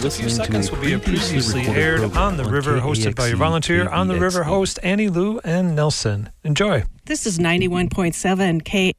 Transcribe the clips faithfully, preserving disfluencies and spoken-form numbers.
next few seconds will be a previously aired On the River, hosted by your volunteer On the River host Annie Lou and Nelson. Enjoy. This is ninety-one point seven K.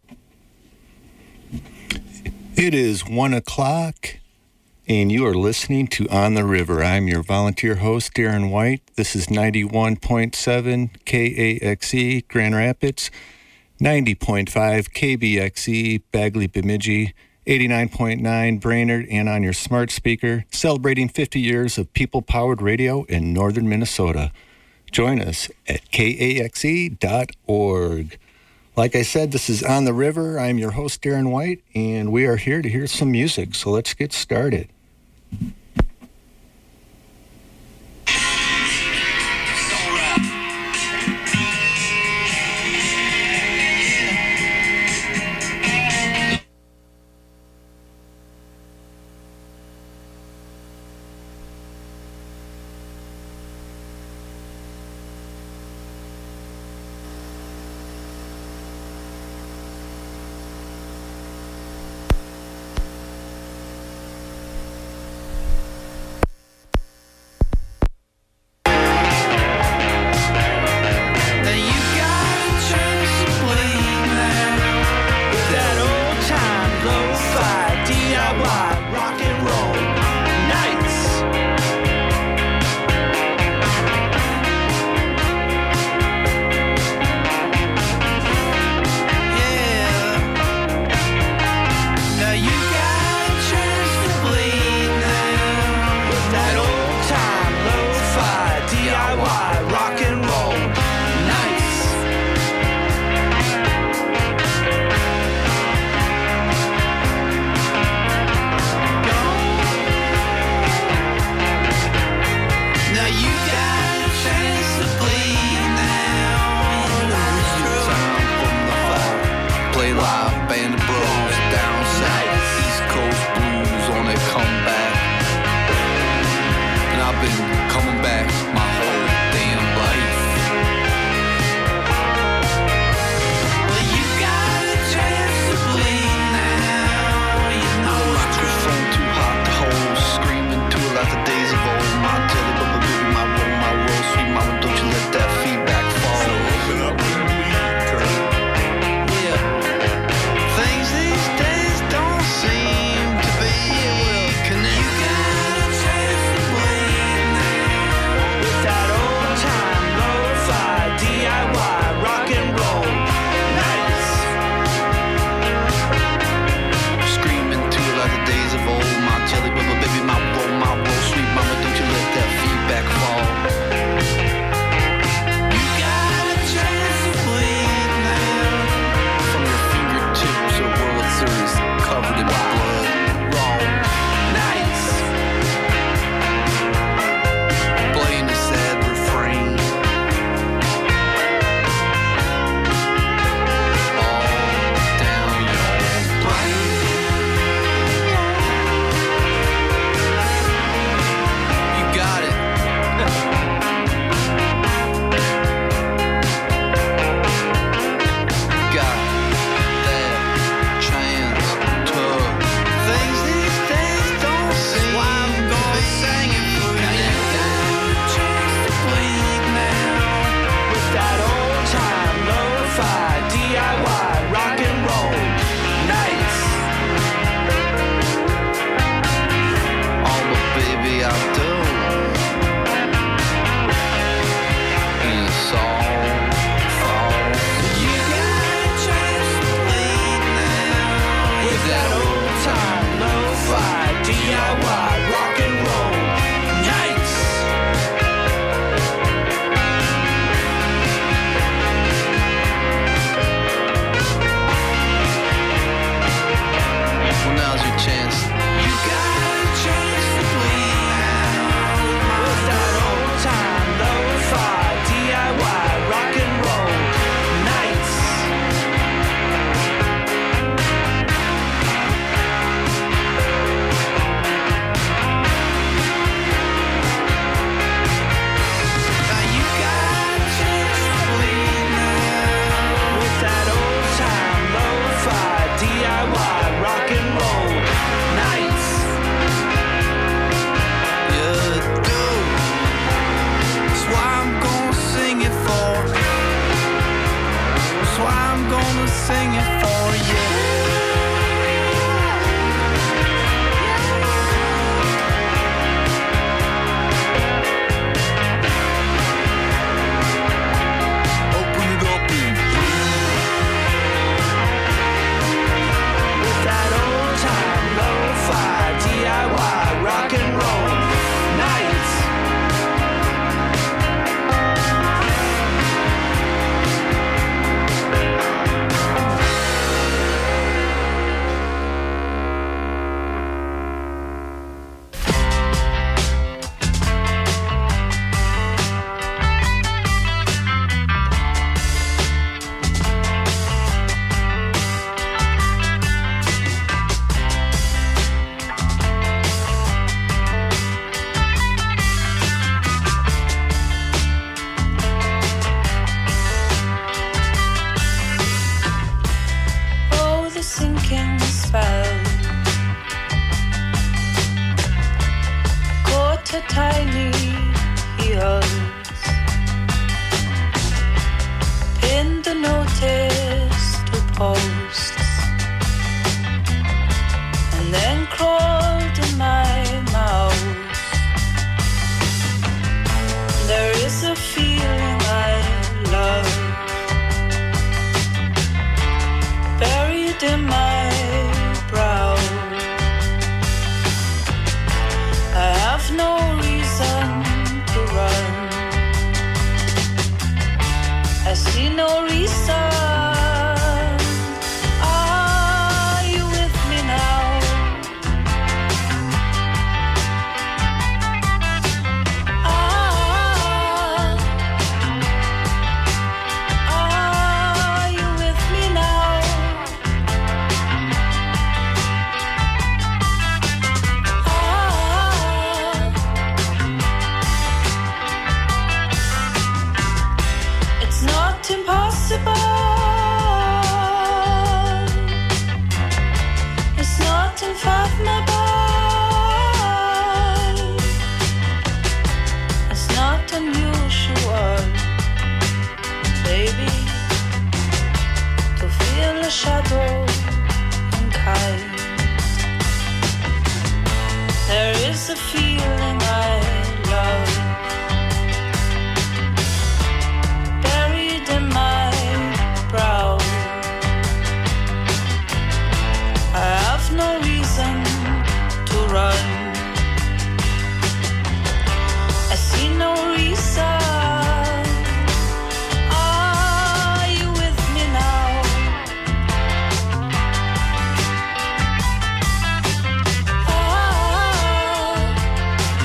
It is one o'clock, and you are listening to On the River. I'm your volunteer host, Darren White. This is ninety-one point seven K A X E, Grand Rapids, ninety point five K B X E, Bagley Bemidji, eighty-nine point nine Brainerd, and on your smart speaker, celebrating fifty years of people-powered radio in northern Minnesota. Join us at K A X E dot org. Like I said, this is On the River. I'm your host, Darren White, and we are here to hear some music, so let's get started. sing it for you. Open it up and with that old time lo-fi D I Y rock and roll nights. Oh, the sinking spell caught her tiny heels, pinned the notice to posts, and then crawled in my mouth. There is a feeling I love buried in my brow. I have no reason to run. I see no reason. Are you with me now? Ah, are you with me now? Ah, it's not impossible. It's not unfathomable. It's not unusual, baby, to feel a shadow in kind. There is a feeling I love buried in my brow. I have no reason to run. I see no reason. Are you with me now? Ah,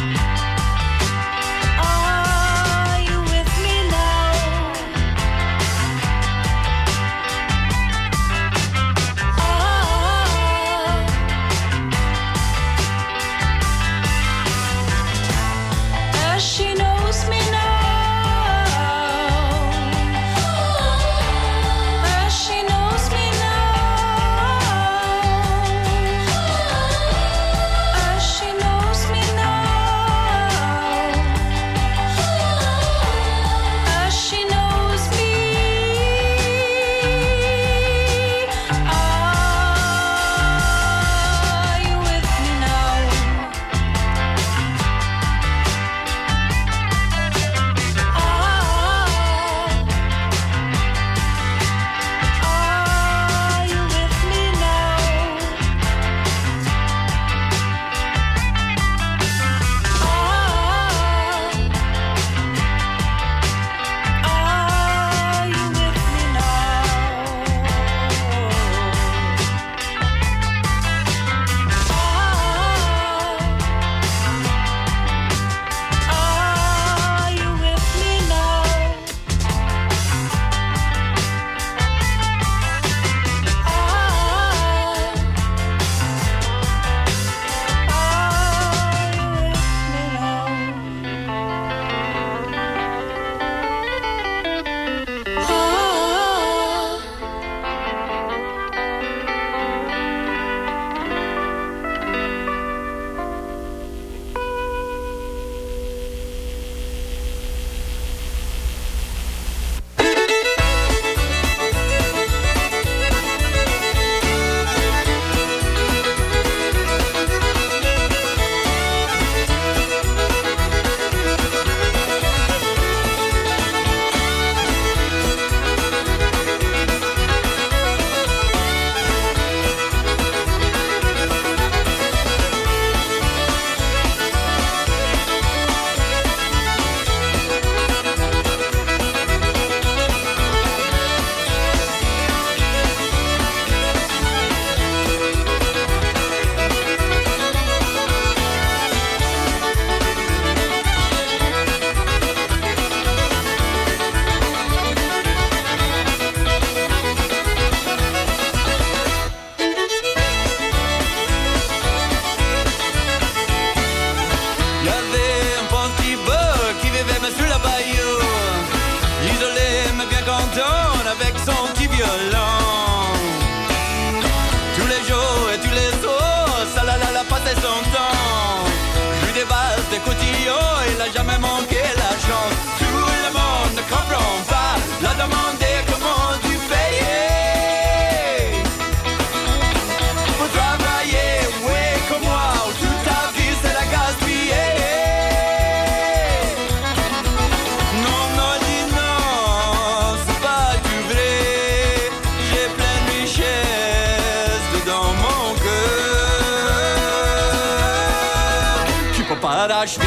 pas d'achever.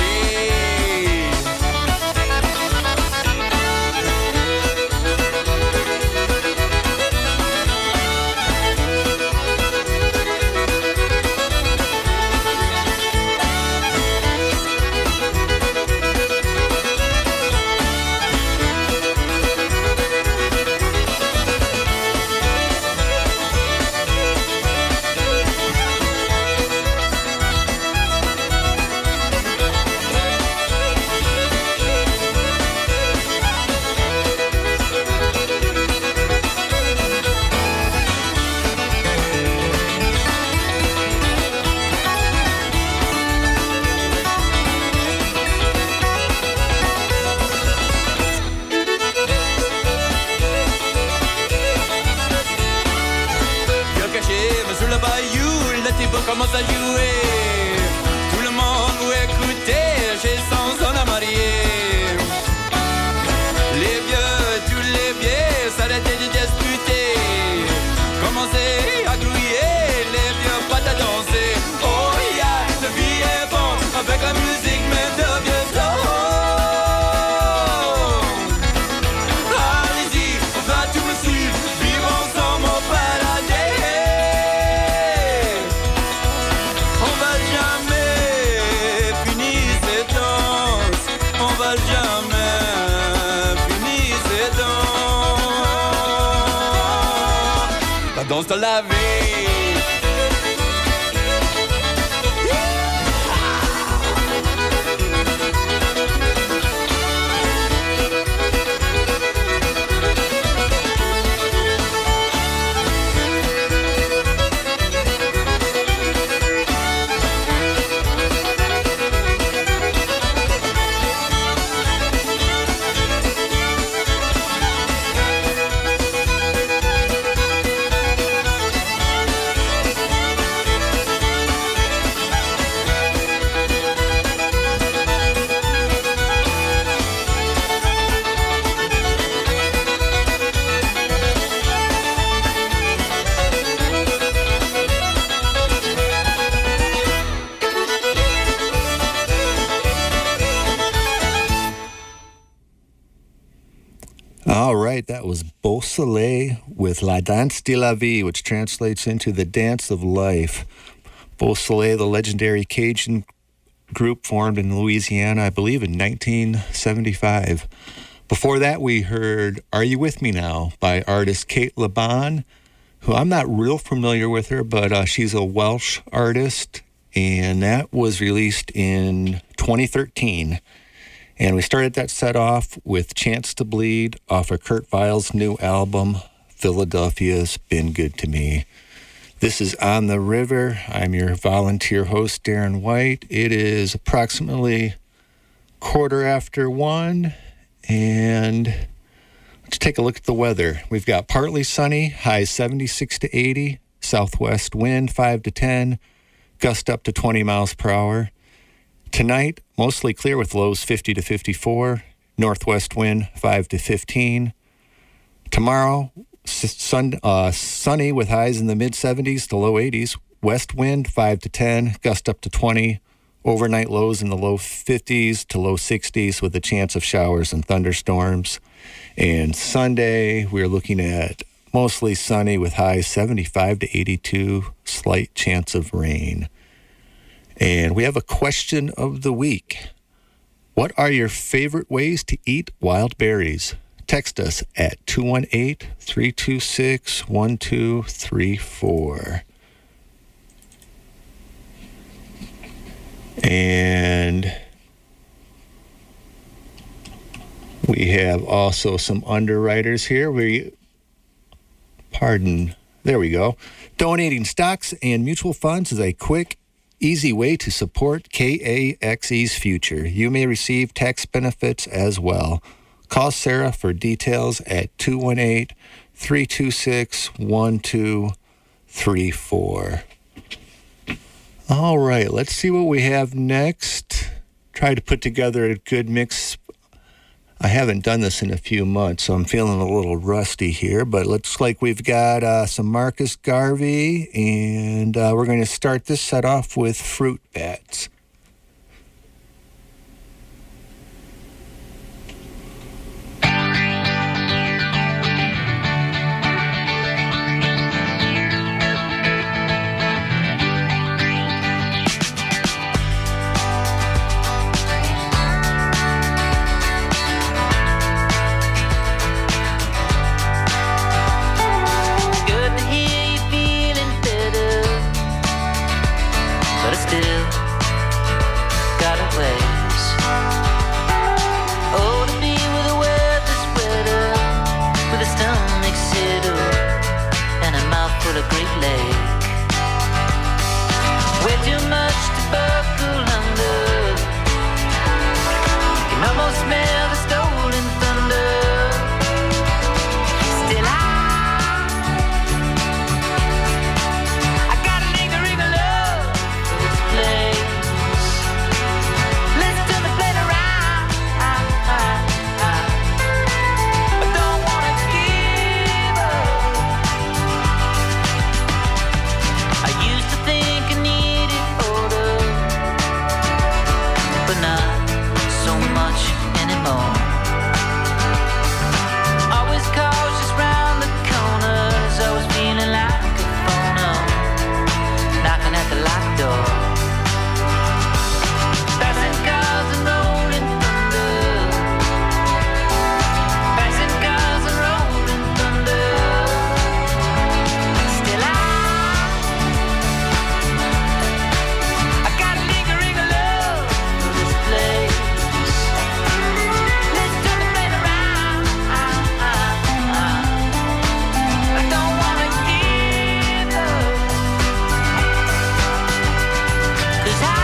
Commence à jouer, tout le monde vous écouter, j'ai sans en à marier. Les vieux, tous les vieux, s'arrêtez de disputer, commencez à grouiller, les vieux pas à danser. Oh yeah, la vie est bonne, avec la musique, mais de vieux temps. Allez-y, on va tout me suivre, vivre ensemble au paradis. Danse de la vie. All right, that was Beau Soleil with La Danse de la Vie, which translates into the dance of life. Beau Soleil, the legendary Cajun group formed in Louisiana, I believe, in nineteen seventy-five. Before that, we heard Are You With Me Now by artist Kate Laban, who I'm not real familiar with her, but uh, she's a Welsh artist, and that was released in twenty thirteen. And we started that set off with Chance to Bleed off of Kurt Weill's new album, Philadelphia's Been Good to Me. This is On the River. I'm your volunteer host, Darren White. It is approximately quarter after one, and let's take a look at the weather. We've got partly sunny, high seventy-six to eighty, southwest wind five to ten, gust up to twenty miles per hour. Tonight, mostly clear with lows fifty to fifty-four, northwest wind five to fifteen. Tomorrow, sun, uh, sunny with highs in the mid-seventies to low eighties, west wind five to ten, gust up to twenty, overnight lows in the low fifties to low sixties with a chance of showers and thunderstorms. And Sunday, we're looking at mostly sunny with highs seventy-five to eighty-two, slight chance of rain. And we have a question of the week. What are your favorite ways to eat wild berries? Text us at two one eight, three two six, one two three four. And we have also some underwriters here. We, pardon, there we go. Donating stocks and mutual funds is a quick, easy way to support K A X E's future. You may receive tax benefits as well. Call Sarah for details at two one eight, three two six, one two three four. All right, let's see what we have next. Try to put together a good mix. I haven't done this in a few months, so I'm feeling a little rusty here, but it looks like we've got uh, some Marcus Garvey, and uh, we're going to start this set off with Fruit Bats. the Great Lake. Way too much to buckle under. You can almost smell the stolen thunder. Still I, I got a lingering love for this place. Let's turn the plate around. I don't wanna give up. I used to think I needed order, but not so much anymore. Always cautious round the corners. I was feeling like a phono, knocking at the locked door. Passing cars and rolling thunder. Passing cars and rolling thunder. Still I, I got a lingering love for this place. Let's turn the plate around. I don't wanna give up. 'Cause I,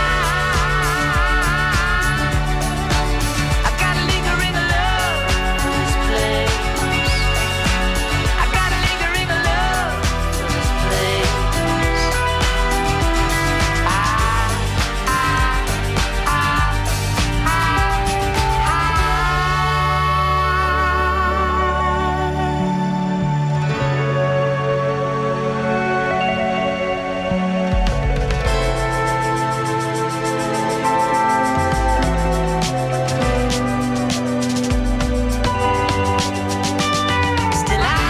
I got a lingering love for this place. I got a lingering love for this place. I, I, I, Still I,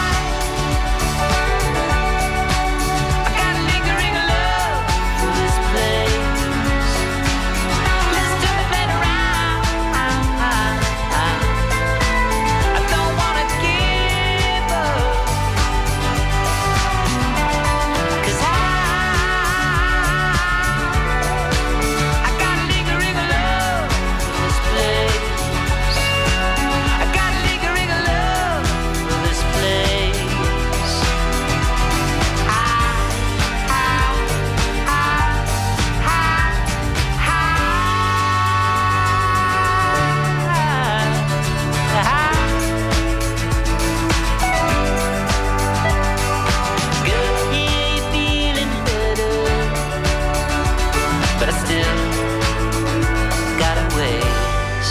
I got a lingering love for this place. Let's turn the plate around. I don't wanna give up. 'Cause I, I got a lingering love for this place. I got a lingering love for this place. I, I, I, Good, yeah, you're feeling better, but I still got a ways.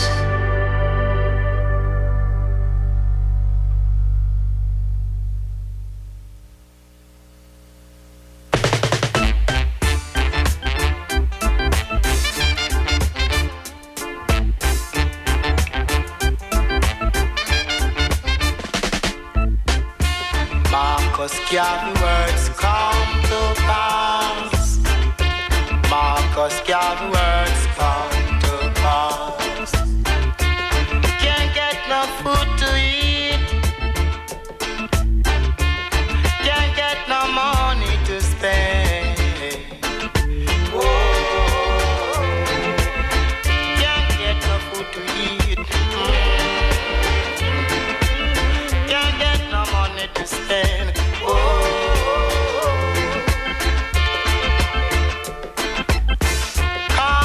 Marcus Garvey words come to pass. Marcus Garvey words come to pass. Can't get no food to eat. Can't get no money to spend. Whoa. Can't get no food to eat. Can't get no money to spend. Whoa.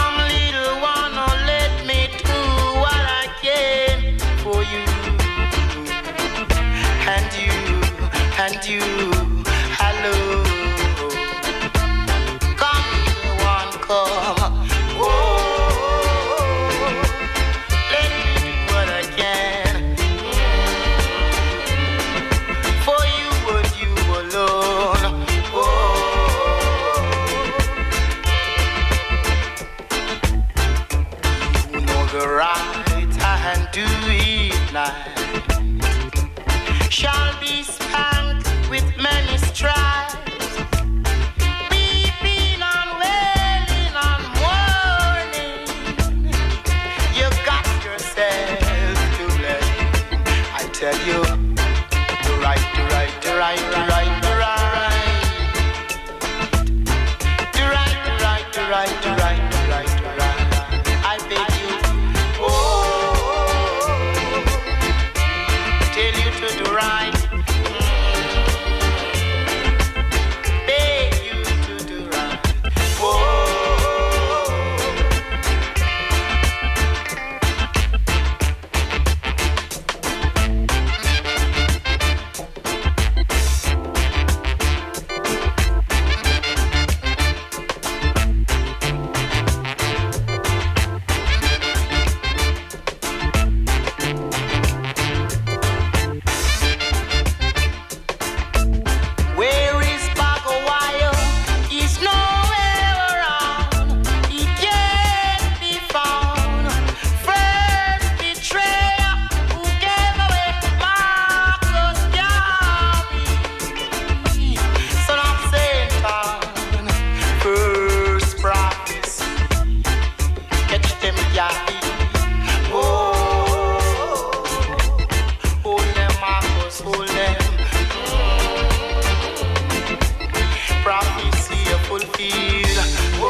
field.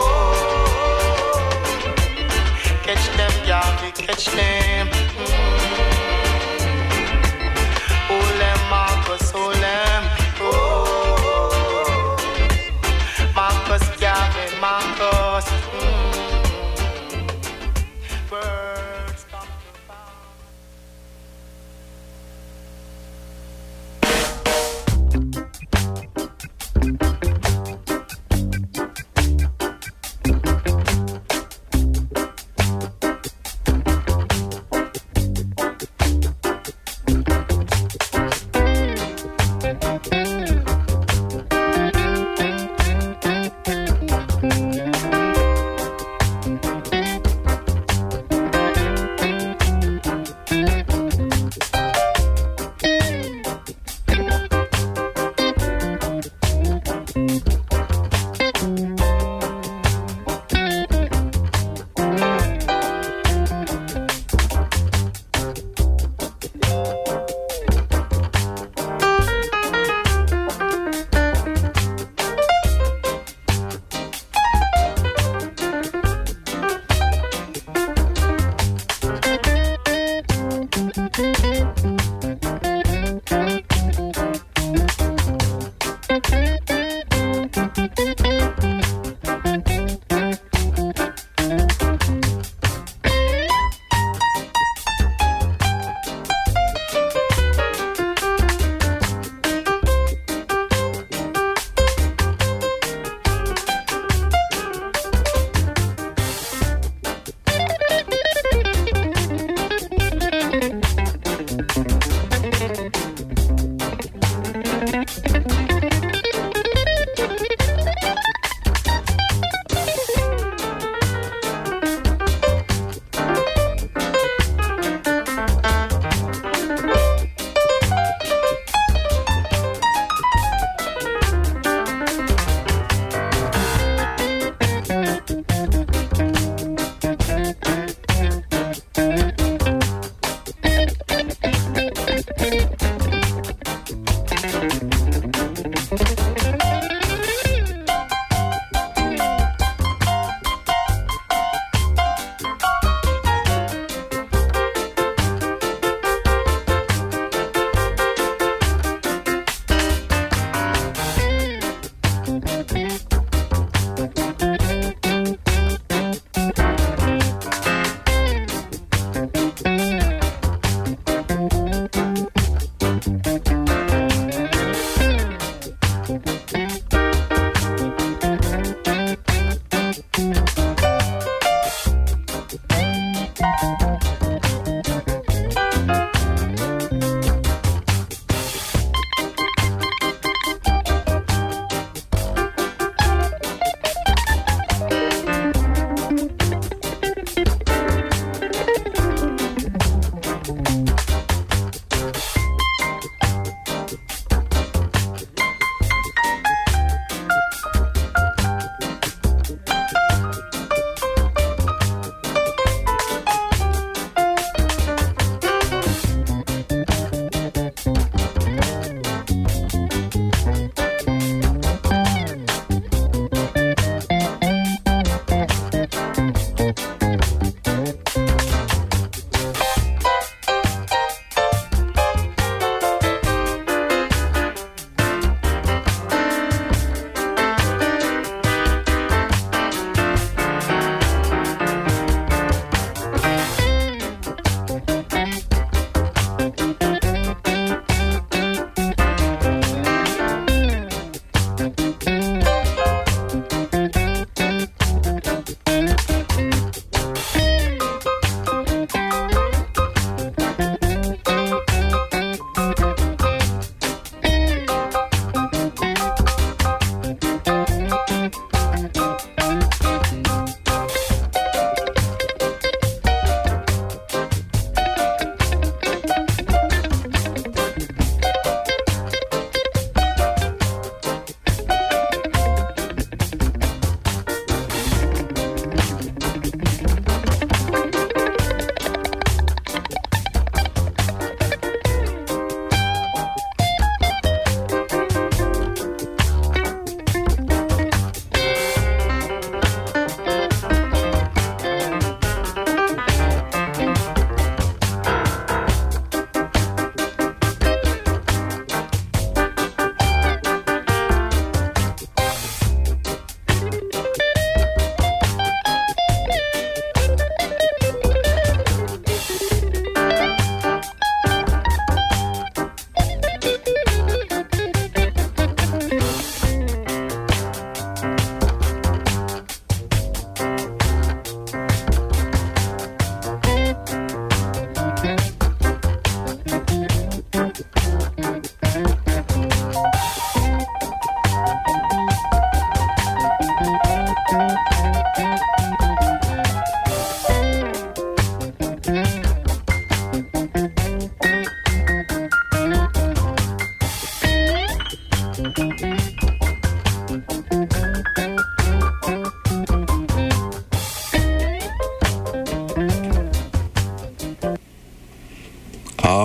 Oh, catch them, Garvey, catch them. Hold them, Marcus, hold them. Oh, Marcus, Garvey, Marcus. Birds come to pass.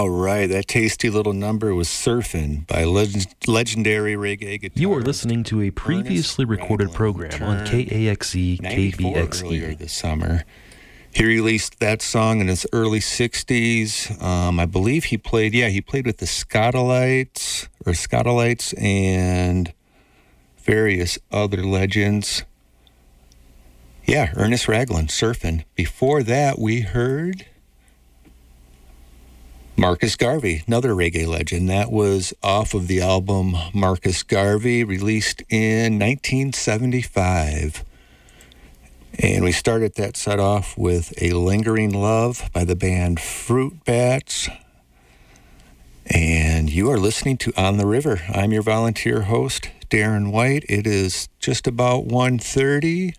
All right, that tasty little number was Surfin' by leg- legendary reggae guitarist. You are listening to a previously recorded program on K A X E K B X E. Earlier this summer. He released that song in his early sixties. Um, I believe he played, yeah, he played with the Scotalites, or Scotalites and various other legends. Yeah, Ernest Raglan, Surfin'. Before that, we heard Marcus Garvey, another reggae legend. That was off of the album Marcus Garvey, released in nineteen seventy-five. And we started that set off with A Lingering Love by the band Fruit Bats. And you are listening to On the River. I'm your volunteer host, Darren White. It is just about one thirty.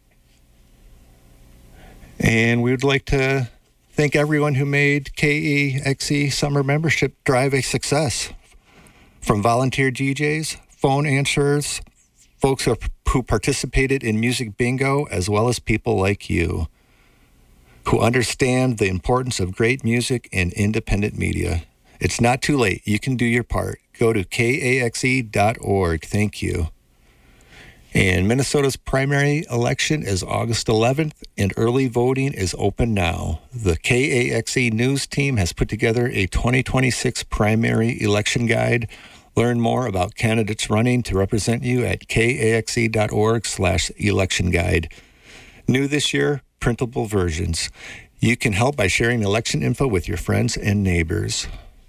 And we would like to thank everyone who made K E X E Summer Membership Drive a success. From volunteer D Js, phone answerers, folks who, who participated in music bingo, as well as people like you who understand the importance of great music and independent media. It's not too late. You can do your part. Go to K A X E dot org. Thank you. And Minnesota's primary election is August eleventh, and early voting is open now. The K A X E News team has put together a twenty twenty-six primary election guide. Learn more about candidates running to represent you at K A X E dot org slash election guide. New this year, printable versions. You can help by sharing election info with your friends and neighbors.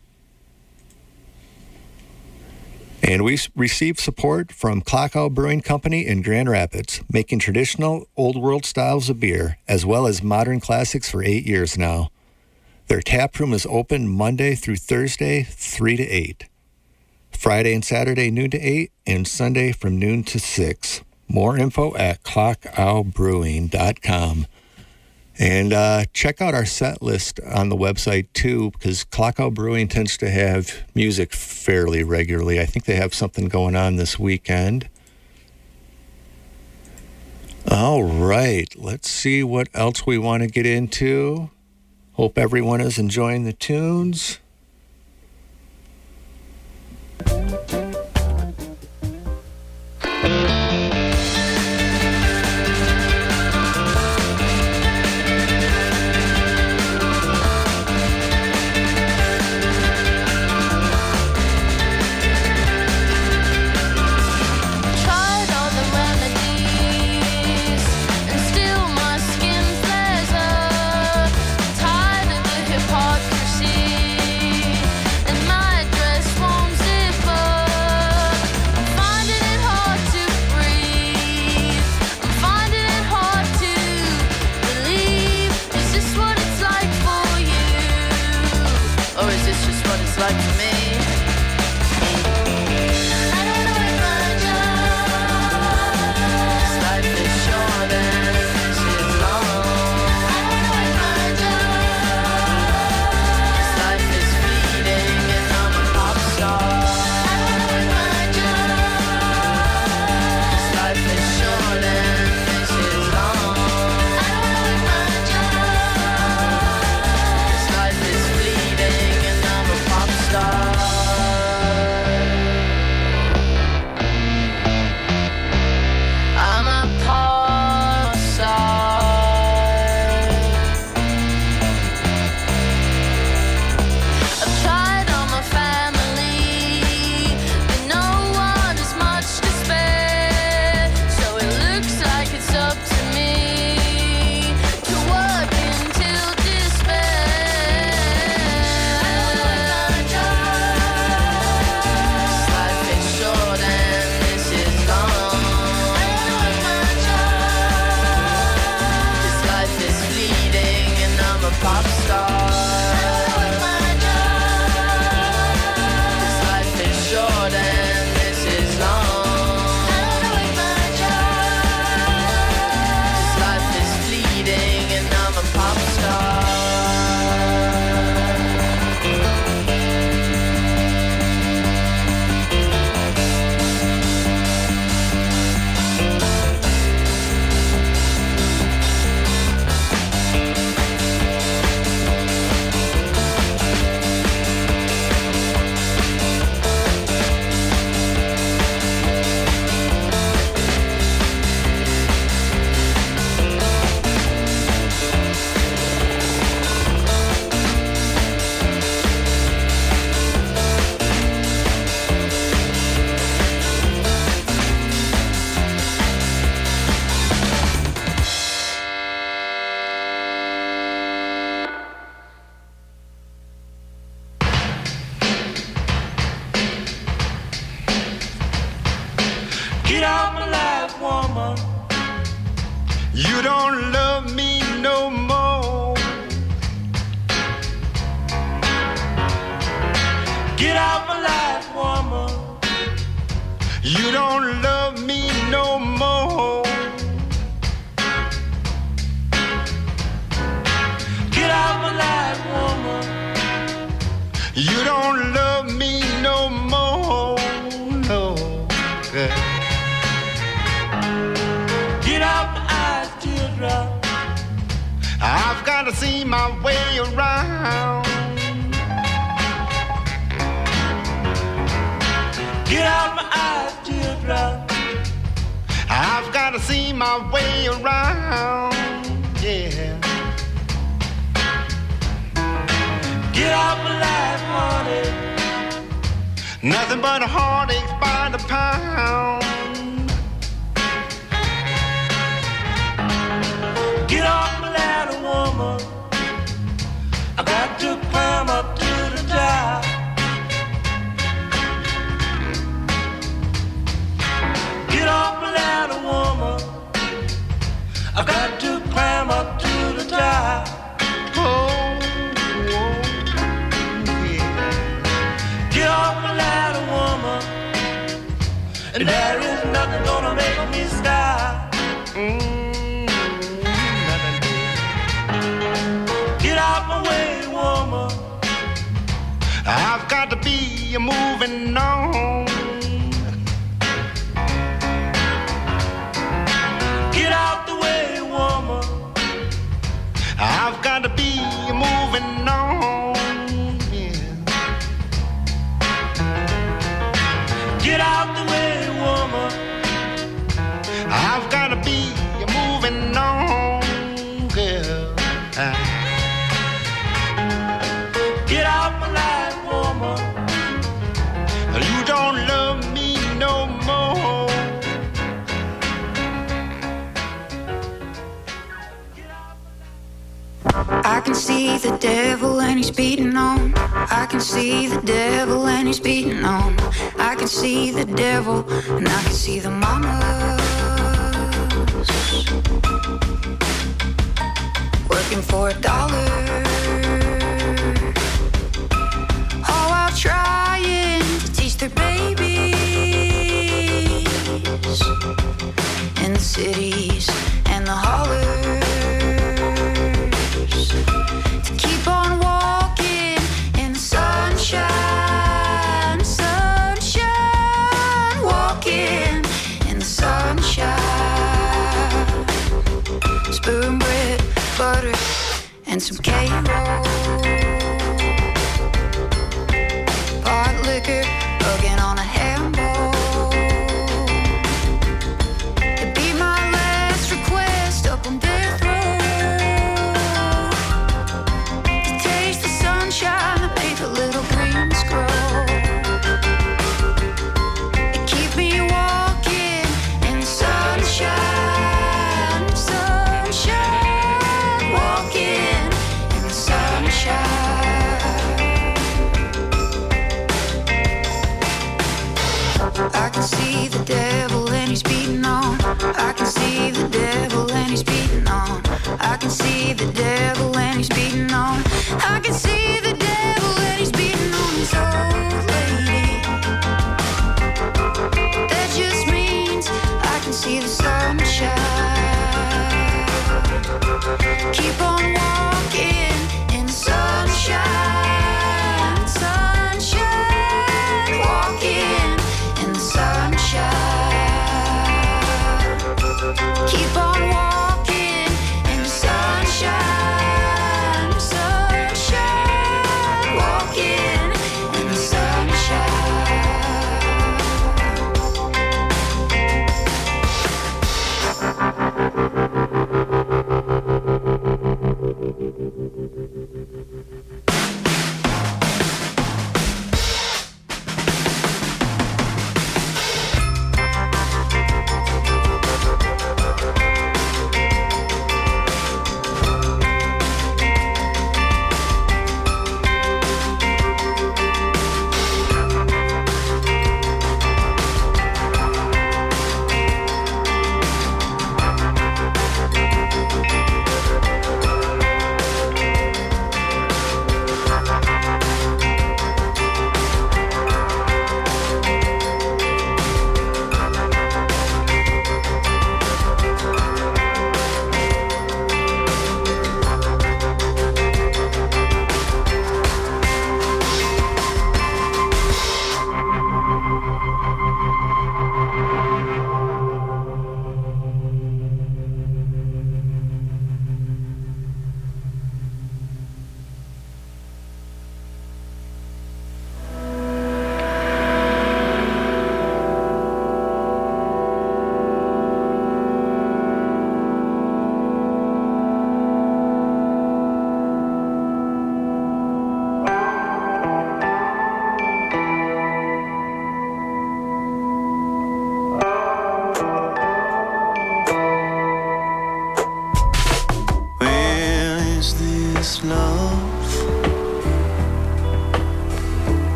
And we received support from Clock Owl Brewing Company in Grand Rapids, making traditional old world styles of beer, as well as modern classics for eight years now. Their tap room is open Monday through Thursday, three to eight. Friday and Saturday, noon to eight, and Sunday from noon to six. More info at clock owl brewing dot com. And uh, check out our set list on the website, too, because Clock Owl Brewing tends to have music fairly regularly. I think they have something going on this weekend. All right, let's see what else we want to get into. Hope everyone is enjoying the tunes. Tired of the hypocrisy. Get out my life, woman. You don't love me no more. Get out my life, woman. You don't love me no more. Get out my life, woman. You don't love me no more. No. Get out my eyes, teardrop. I've got to see my way around. Get out my eyes, teardrop. I've got to see my way around. Yeah. Get out my life, honey. Nothing but a heartache by the pound. Get off my ladder, woman. I got to climb up to the top. Get off my ladder, woman. I got to climb up to the top. Oh, oh, yeah. Get off my ladder, woman. And there is nothing gonna make me stop. Mm, nothing. Get out my way, woman. I've got to be moving on. Get out the way, woman. I've got to be moving on. Yeah. Get out the way, woman. I've got to be moving on, girl. Get out my life, woman. You don't love me no more. I can see the devil and he's beating on. I can see the devil and he's beating on. I can see the devil and I can see the mamas working for a dollar, all while trying to teach their babies in the cities and the hollers to keep on walking in the sunshine, sunshine, walking in the sunshine. Spoon bread, butter, and some K-roll. Pot liquor, hugging on a handball. It'd be my last request up on death row to taste the sunshine that made the little greens grow. It keep me walking in the sunshine, sunshine, walking in the sunshine. I can see the devil and he's beating on. I can see the devil and he's beating on. I can see the devil and he's beating on. I can see the devil and he's beating on his old lady. That just means I can see the sunshine. Keep on walking in the sunshine, sunshine, walking in the sunshine. Keep on walking in the sunshine, sunshine, walking in the sunshine.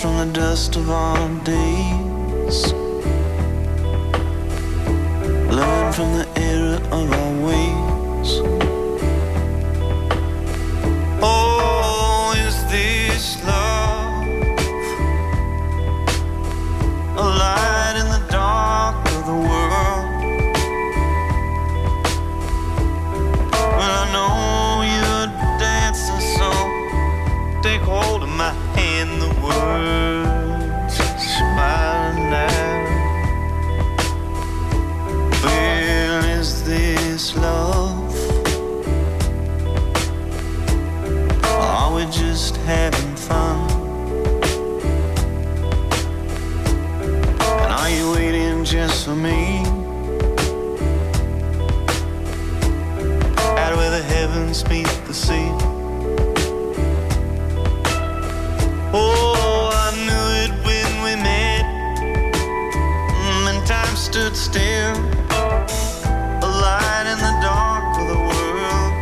from the dust of our days. Learn from the error of our ways. Oh, is this love? A light in the dark of the world. Well, I know you're dancing, so take hold of my hand. The words smiling now. Well, is this love? Or are we just having fun? And are you waiting just for me? Out where the heavens meet the sea. Oh, I knew it when we met, mm, and time stood still. A light in the dark of the world.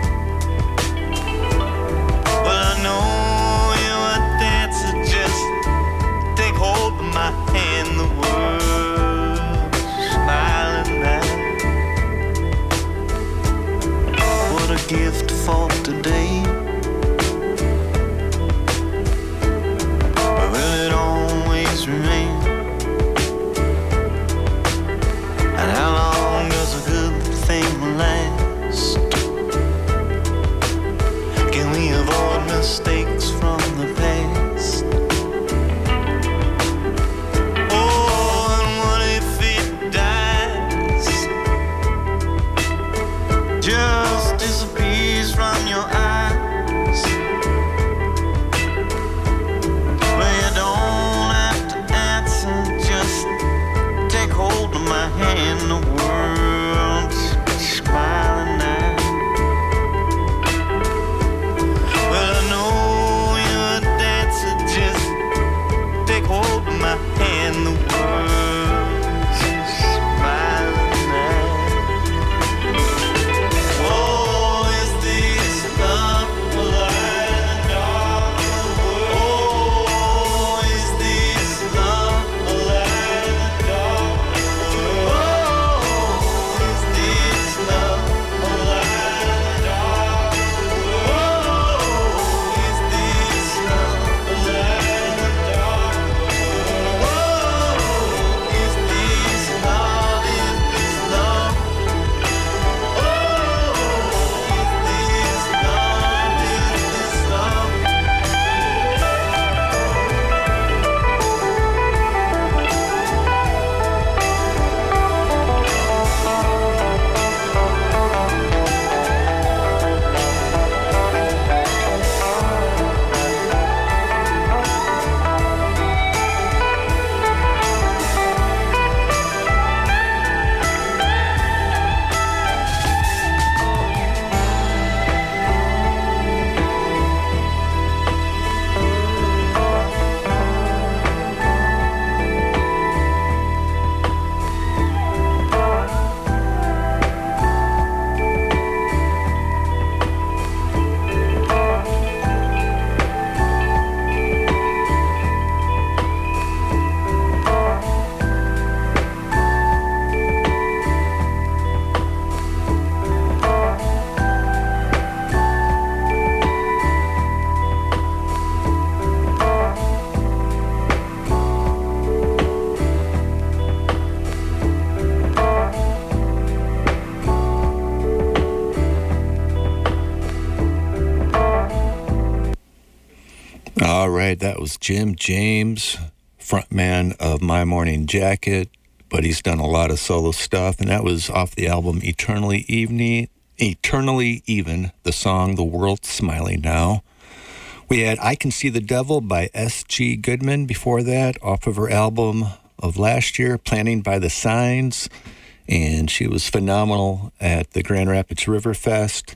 Well, I know you are dancing, just take hold of my hand. The world smiling now. What a gift for today. Will it always remain? And how long does a good thing last? Can we avoid mistakes from the past? Oh, and what if it dies? Just disappears from your eyes. Well, you don't have to answer, just take hold of my hand. The world's smiling now. Well, I know you're a dancer, just take hold of my hand. The world's smiling now. Oh, is this love? A light in the dark of the world. Oh, is this love? A light in the dark of the world. Oh, is this love? A light in the dark of the world. Oh, is this love? A light in the dark of the world. Oh, is this love? Is this love? Oh, is this love? Is this love? All right, that was Jim James, frontman of My Morning Jacket, but he's done a lot of solo stuff, and that was off the album Eternally Evening, Eternally Even, the song The World's Smiling Now. We had I Can See the Devil by S G Goodman before that, off of her album of last year, Planning by the Signs, and she was phenomenal at the Grand Rapids River Fest.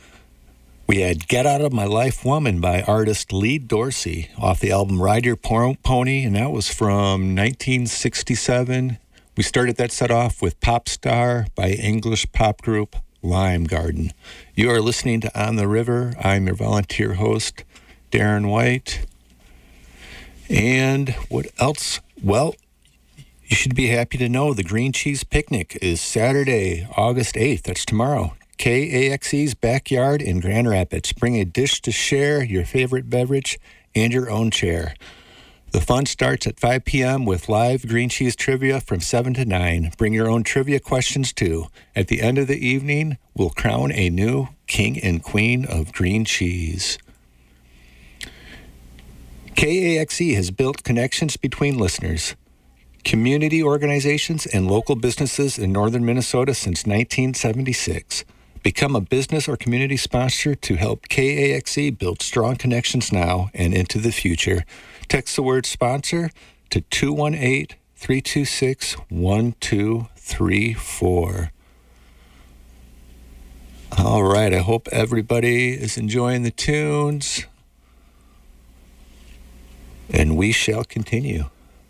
We had Get Out of My Life Woman by artist Lee Dorsey off the album Ride Your Pony, and that was from nineteen sixty-seven. We started that set off with Pop Star by English pop group Lime Garden. You are listening to On the River. I'm your volunteer host, Darren White. And what else? Well, you should be happy to know the Green Cheese Picnic is Saturday, August eighth. That's tomorrow. K A X E's backyard in Grand Rapids. Bring a dish to share, your favorite beverage, and your own chair. The fun starts at five p.m. with live green cheese trivia from seven to nine. Bring your own trivia questions, too. At the end of the evening, we'll crown a new king and queen of green cheese. K A X E has built connections between listeners, community organizations, and local businesses in northern Minnesota since nineteen seventy-six. Become a business or community sponsor to help K A X E build strong connections now and into the future. Text the word sponsor to two one eight, three two six, one two three four. All right, I hope everybody is enjoying the tunes. And we shall continue.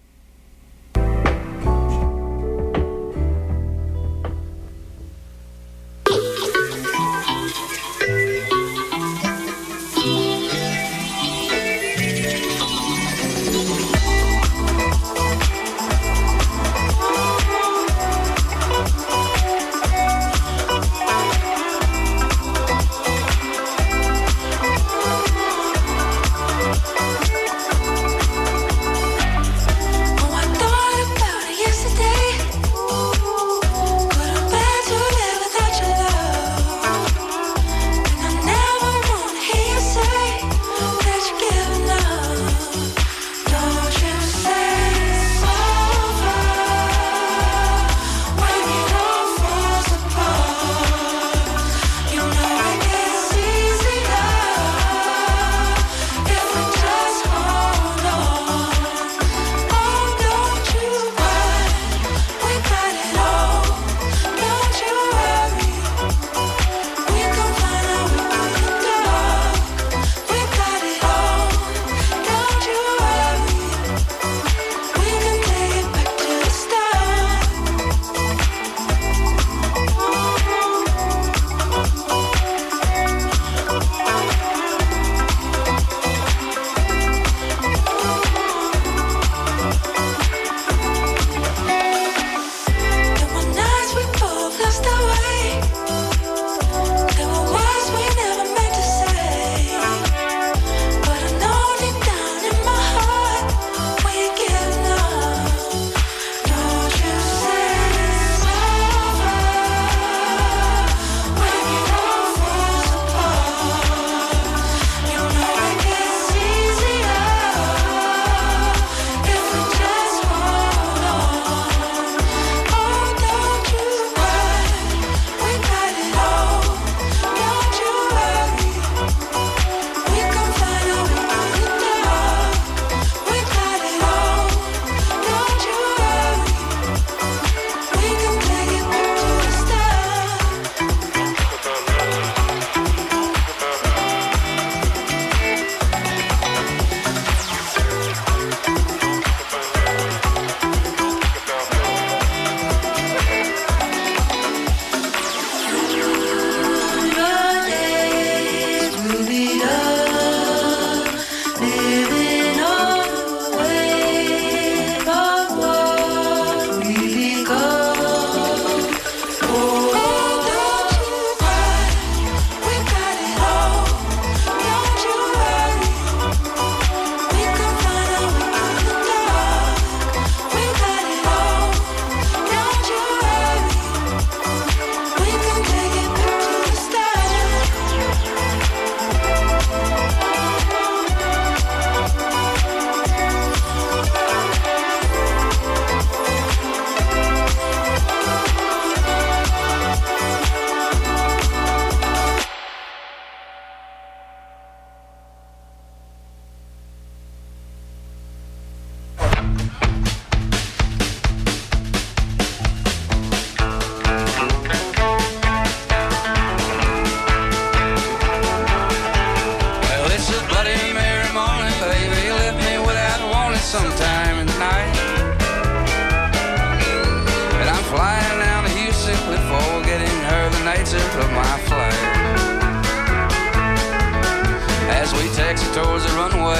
of my flight. As we taxi towards the runway, we're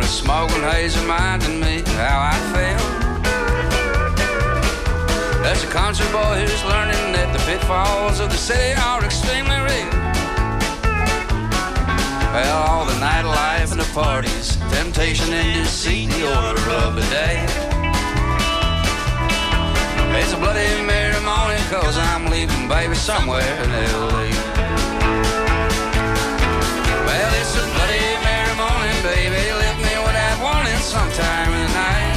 smoking haze reminding me how I felt. There's a country boy who's learning that the pitfalls of the city are extremely real. Well, all the nightlife and the parties, temptation and deceit, the order of the day. It's a bloody Mary morning, cause I'm leaving baby somewhere in L A. Well, it's a bloody Mary morning, baby, left me without warning sometime in the night.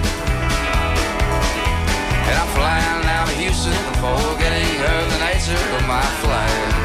And I'm flying out of Houston before getting her the nature of my flight.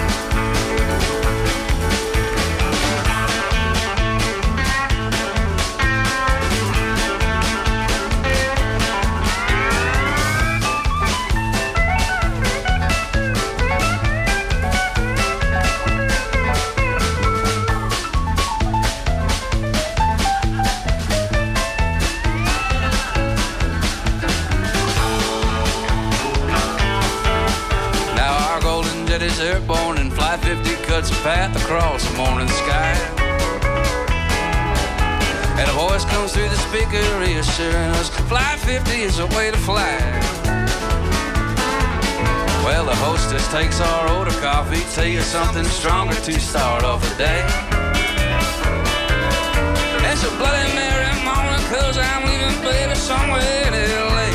Is airborne and Flight fifty cuts a path across the morning sky. And a voice comes through the speaker reassuring us Flight fifty is the way to fly. Well, the hostess takes our order coffee, tell you something stronger to start off the day. It's a bloody Mary morning, cause I'm leaving baby somewhere in L A.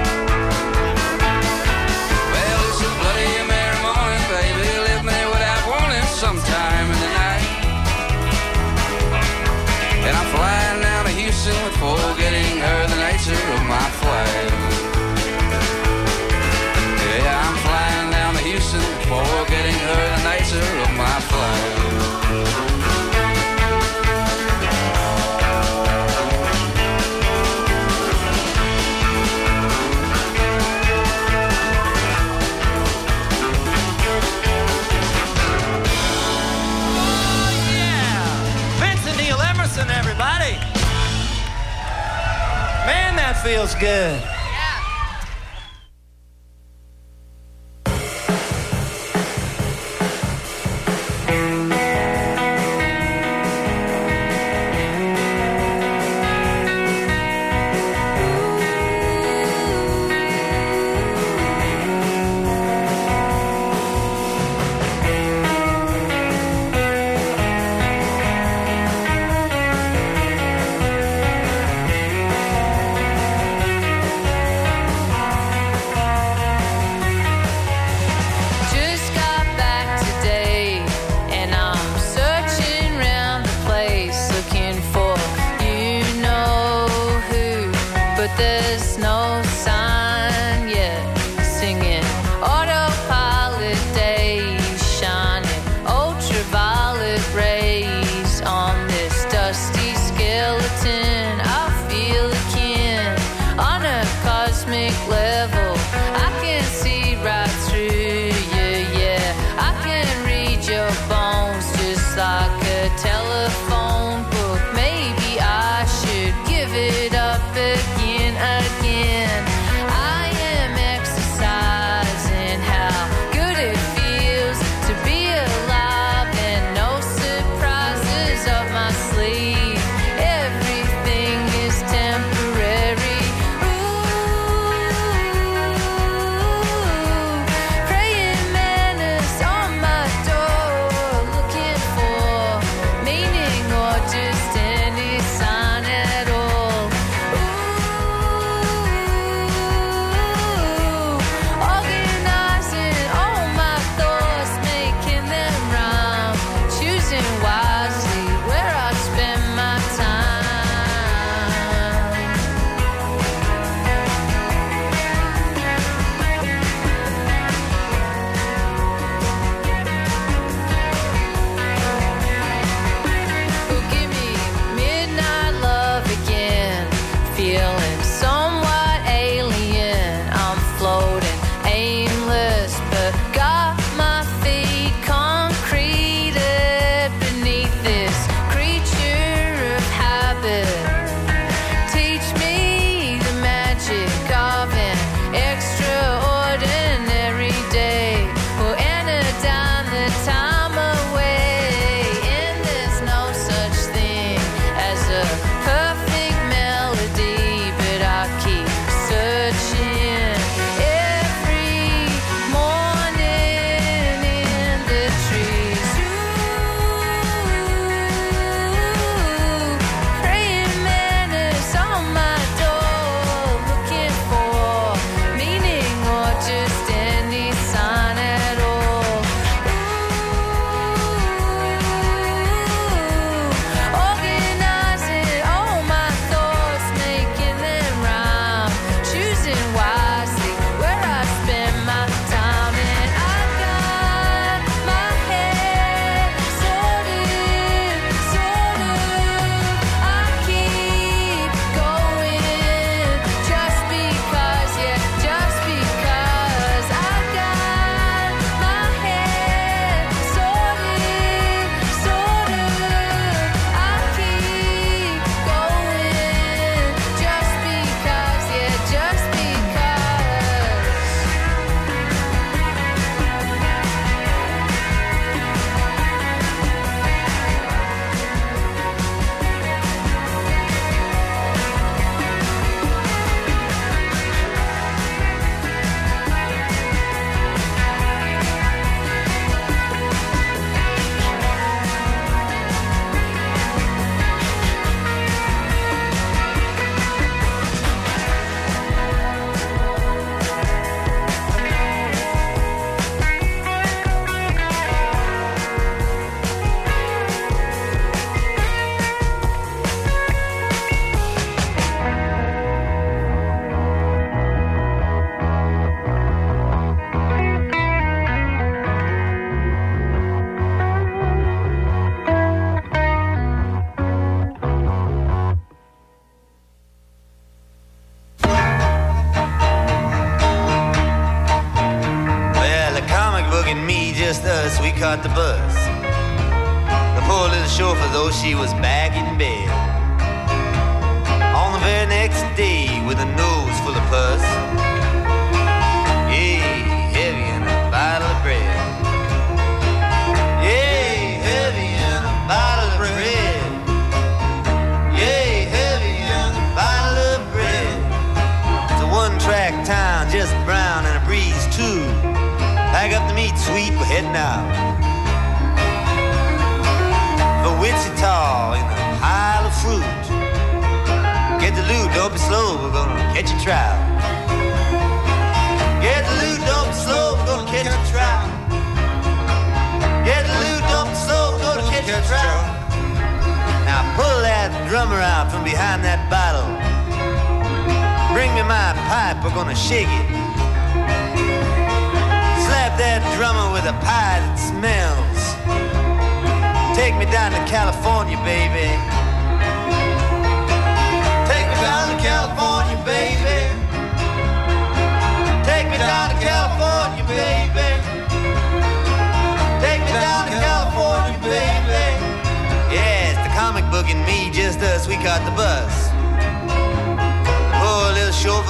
Sometime in the night. And I'm flying down to Houston before getting her the nature of my flight. Yeah, I'm flying down to Houston before getting her the nature of my flight. Everybody, man, that feels good. caught the bus. The poor little chauffeur, though she was back in bed. On the very next day, with a nose full of pus. Yay, heavy in a bottle of bread. Yay, heavy in a bottle of bread. Yay, heavy in a bottle of bread. It's a one-track town, just brown and a breeze too. Pack up the meat, sweet, we're heading out. For Wichita in a pile of fruit. Get the loot, don't be slow, we're gonna catch a trout. Get the loot, don't be slow, we're gonna catch a trout. Get the loot, don't be slow, we're gonna catch a trout. Now pull that drummer out from behind that bottle. Bring me my pipe, we're gonna shake it. Slap that drummer with a pie that smells. Take me down to California, baby. Take me down to California, baby. Take me down to California, baby. Take me down to California, baby. Yeah, it's the comic book and me, just us, we caught the bus. Poor little chauffeur.